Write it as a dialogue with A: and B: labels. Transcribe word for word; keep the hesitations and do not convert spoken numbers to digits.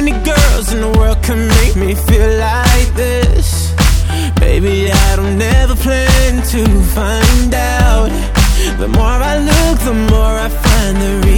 A: many girls in the world can make me feel like this? Baby, I don't ever plan to find out. The more I look, the more I find the reason